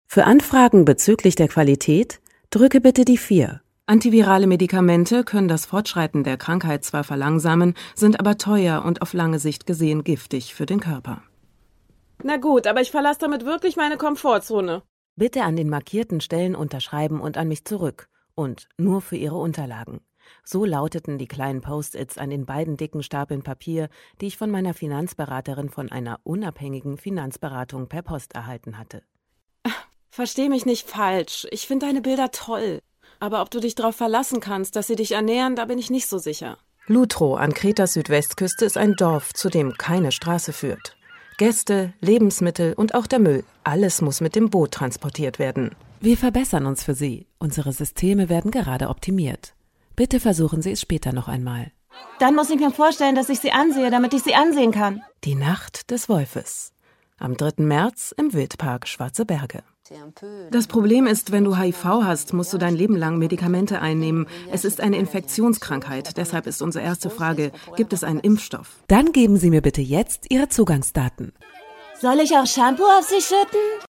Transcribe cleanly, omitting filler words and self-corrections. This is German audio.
Für Anfragen bezüglich der Qualität drücke bitte die 4. Antivirale Medikamente können das Fortschreiten der Krankheit zwar verlangsamen, sind aber teuer und auf lange Sicht gesehen giftig für den Körper. Na gut, aber ich verlasse damit wirklich meine Komfortzone. Bitte an den markierten Stellen unterschreiben und an mich zurück. Und nur für Ihre Unterlagen. So lauteten die kleinen Post-its an den beiden dicken Stapeln Papier, die ich von meiner Finanzberaterin von einer unabhängigen Finanzberatung per Post erhalten hatte. Versteh mich nicht falsch. Ich finde deine Bilder toll. Aber ob du dich darauf verlassen kannst, dass sie dich ernähren, da bin ich nicht so sicher. Lutro an Kretas Südwestküste ist ein Dorf, zu dem keine Straße führt. Gäste, Lebensmittel und auch der Müll, alles muss mit dem Boot transportiert werden. Wir verbessern uns für Sie. Unsere Systeme werden gerade optimiert. Bitte versuchen Sie es später noch einmal. Dann muss ich mir vorstellen, dass ich sie ansehe, damit ich sie ansehen kann. Die Nacht des Wolfes. Am 3. März im Wildpark Schwarze Berge. Das Problem ist, wenn du HIV hast, musst du dein Leben lang Medikamente einnehmen. Es ist eine Infektionskrankheit. Deshalb ist unsere erste Frage, gibt es einen Impfstoff? Dann geben Sie mir bitte jetzt Ihre Zugangsdaten. Soll ich auch Shampoo auf sie schütten?